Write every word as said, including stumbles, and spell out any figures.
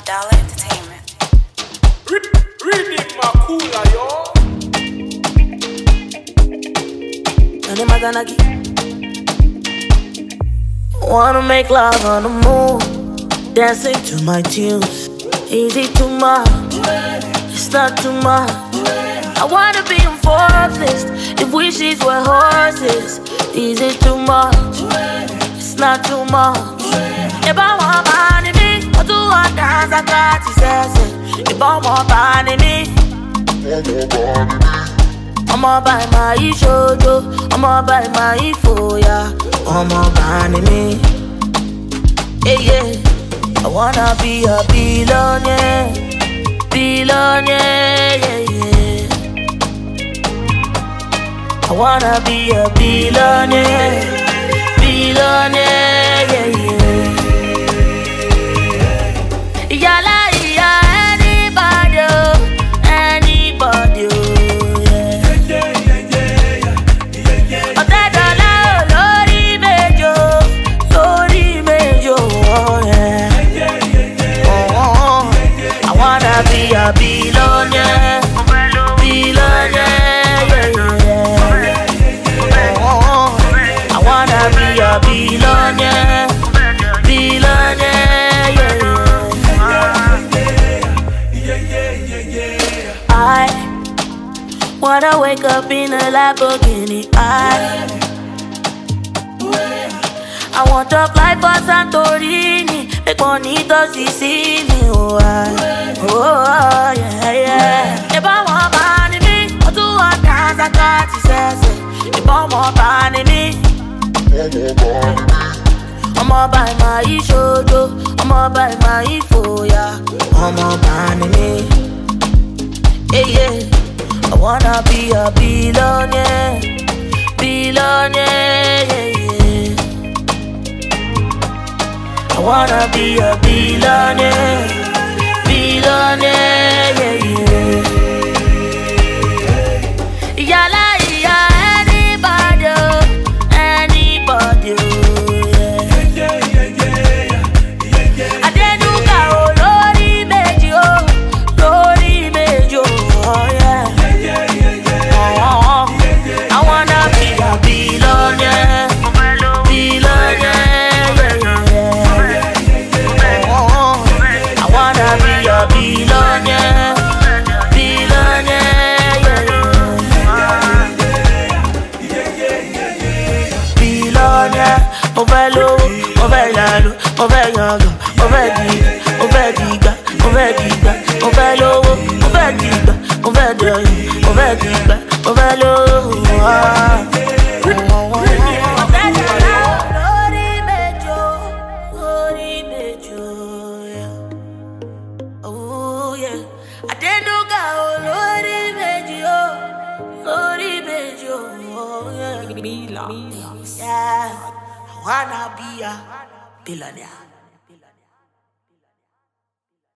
Dollar Entertainment. Reading Makula, yo. Wanna make love on the moon, dancing to my tunes. Easy too much, it's not too much. I wanna be on Forbes list if wishes were horses. Easy too much, it's not too much. If I want money, me, I do want dance, I got to say. If I want money, me, I'ma buy my shojo, I'ma buy my foya, I'ma buy me. Yeah, yeah. I wanna be a billionaire, billionaire, yeah, yeah. I wanna be a billionaire, billionaire, yeah, yeah. Yala, yeah, anybody, oh, anybody, oh, yeah. Ọ̀tẹ̀ dọ́là ò lórí méjò, lórí méjò, oh, yeah. I wanna be a billionaire, billionaire, yeah, yeah. I wanna be a billionaire, billionaire, yeah, yeah. I wanna wake up in a Lamborghini. I I want to fly for Santorini, make money to see me. Oh, I, oh, yeah, yeah. If I want money, me, I do want dance, I got to say. If I want money, me, I'ma buy my shojo, I'ma buy my foya, I'ma buy me. Yeah, yeah. I wanna be a billionaire, billionaire, yeah, yeah. I wanna be a billionaire, billionaire, yeah, yeah. Yala, yeah, anybody, oh, anybody, oh, yeah. Adenuga, oh, lórí méjì, oh, lórí méjì, oh, yeah. Oh, I wanna be a billionaire, billionaire, yeah, yeah. Oh, I wanna be a billionaire, billionaire, yeah, yeah. Billionaire, mo fẹ́ lówó, mo fẹ́ yàlú, mo fẹ́ yangàn, mo fẹ́ dìgbà, mo fẹ́ dìgbà, mo fẹ́ dìgbà, mo fẹ́ lówó, mo fẹ́ dìgbà, mo fẹ́ dọ̀yìn, mo fẹ́ dìgbà, mo fẹ́ lówó. Lórí méjò, lórí méjò, yeah. Oh, yeah. Adenuga, oh, lórí méjì, oh, lórí méjì, oh, yeah. Yeah. I wanna be a billionaire.